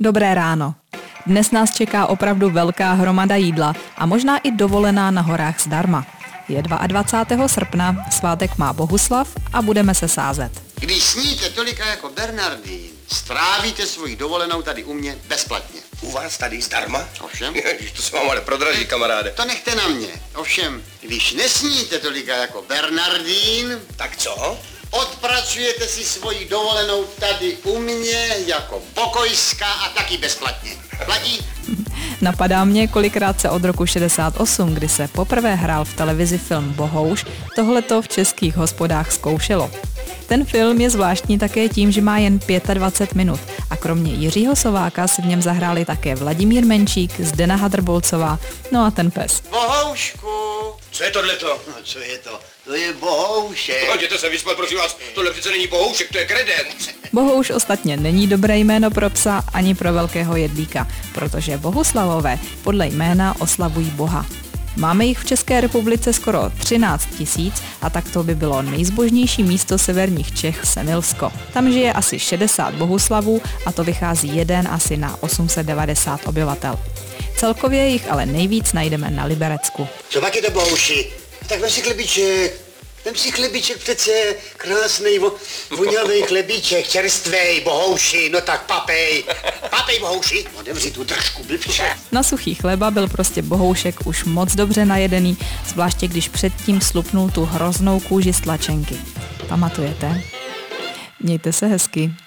Dobré ráno. Dnes nás čeká opravdu velká hromada jídla a možná i dovolená na horách zdarma. Je 22. srpna, svátek má Bohuslav a budeme se sázet. Když sníte tolika jako Bernardín, strávíte svoji dovolenou tady u mě bezplatně. U vás tady zdarma? Ovšem. Ježiš, to se vám ale prodraží, kamaráde. To nechte na mě. Ovšem, když nesníte tolika jako Bernardín, Tak co? odpracujete si svoji dovolenou tady u mě jako pokojská a taky bezplatně. Platí? Napadá mě, kolikrát se od roku 68, kdy se poprvé hrál v televizi film Bohouš, tohleto v českých hospodách zkoušelo. Ten film je zvláštní také tím, že má jen 25 minut a kromě Jiřího Sováka si v něm zahráli také Vladimír Menčík, Zdena Hadrbolcová, no a ten pes. Bohoušku! Co je tohleto? No co je to? To je bohoušek. Jděte se vyspat, prosím vás, tohle přece není bohoušek, to je kredent. Bohouš ostatně není dobré jméno pro psa ani pro velkého jedlíka, protože Bohuslavové podle jména oslavují Boha. Máme jich v České republice skoro 13 000 a tak to by bylo nejzbožnější místo severních Čech Semilsko. Tam žije asi 60 Bohuslavů a to vychází jeden asi na 890 obyvatel. Celkově jich ale nejvíc najdeme na Liberecku. Co pak je to bohouši? Tak vem si chlebíček. Vem si chlebíček přece, krásnej, vonavej chlebíček, čerstvej, bohouši, no tak papej. Papej, bohouši. Odevři tu držku, blbče. Na suchý chleba byl prostě Bohoušek už moc dobře najedený, zvláště když předtím slupnul tu hroznou kůži z tlačenky. Pamatujete? Mějte se hezky.